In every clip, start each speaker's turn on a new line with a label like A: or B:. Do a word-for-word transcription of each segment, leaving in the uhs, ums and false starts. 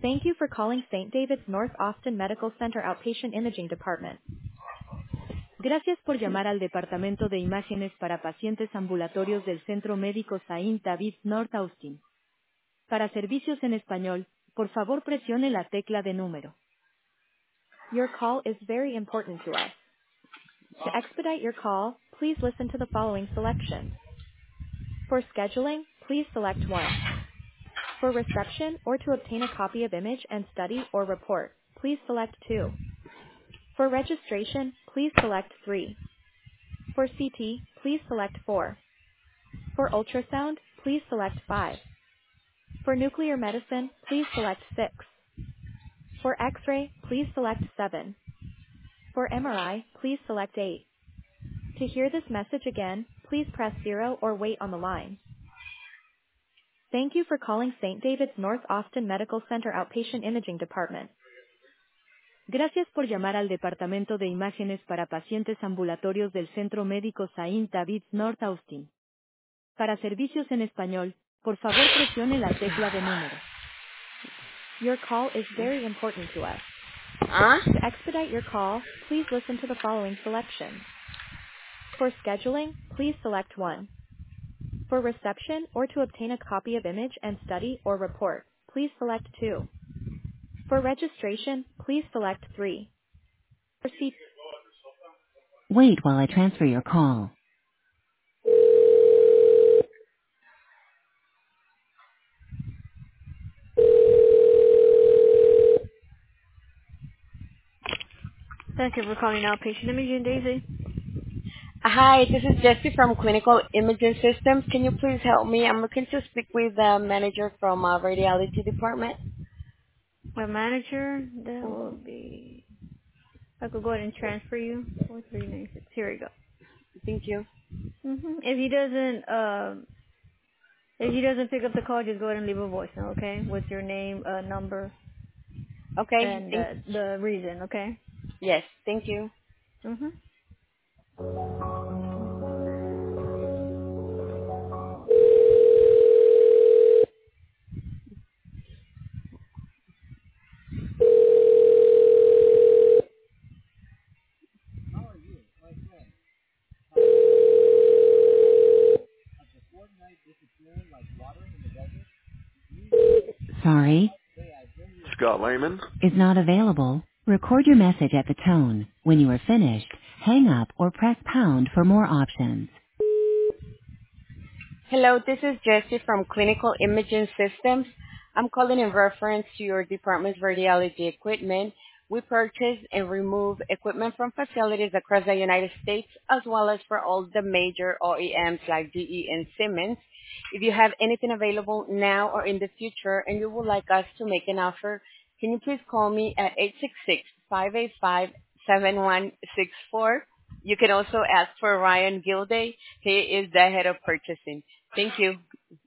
A: Thank you for calling Saint David's North Austin Medical Center Outpatient Imaging Department. Gracias por llamar al Departamento de Imágenes para Pacientes Ambulatorios del Centro Médico Saint David's North Austin. Para servicios en español, por favor presione la tecla de número. Your call is very important to us. To expedite your call, please listen to the following selections. For scheduling, please select one. For reception or to obtain a copy of image and study or report, please select two. For registration, please select three. For C T, please select four. For ultrasound, please select five. For nuclear medicine, please select six. For X-ray, please select seven. For M R I, please select eight. To hear this message again, please press zero or wait on the line. Thank you for calling Saint David's North Austin Medical Center Outpatient Imaging Department. Gracias por llamar al Departamento de Imágenes para Pacientes Ambulatorios del Centro Médico Saint David's North Austin. Para servicios en español, por favor presione la tecla de número. Your call is very important to us.
B: ¿Ah?
A: To expedite your call, please listen to the following selections. For scheduling, please select one. For reception or to obtain a copy of image and study or report, please select two. For registration, please select three. For C-
C: Wait while I transfer your call.
D: Thank you for calling Outpatient Imaging, Daisy.
B: Hi, this is Jessie from Clinical Imaging Systems. Can you please help me? I'm looking to speak with the manager from uh, radiology department.
D: A manager, that will be... I could go ahead and transfer you. four three nine six. Here we go.
B: Thank you.
D: hmm If he doesn't, um, if he doesn't pick up the call, just go ahead and leave a voicemail, okay? With your name, uh, number,
B: Okay.
D: and
B: Thank-
D: uh, the reason, okay?
B: yes, thank you.
D: Mm-hmm.
C: Sorry,
E: Scott Lehman.
C: is not available. Record your message at the tone. When you are finished, hang up or press pound for more options.
B: Hello, this is Jessie from Clinical Imaging Systems. I'm calling in reference to your department's radiology equipment. We purchase and remove equipment from facilities across the United States, as well as for all the major O E Ms like G E and Siemens. If you have anything available now or in the future and you would like us to make an offer, can you please call me at eight six six, five eight five, seven one six four. You can also ask for Ryan Gilday. He is the head of purchasing. Thank you.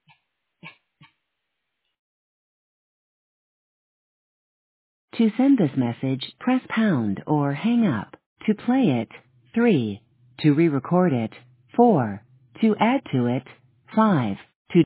C: To send this message, press pound or hang up. To play it, three. To re-record it, four. To add to it, five.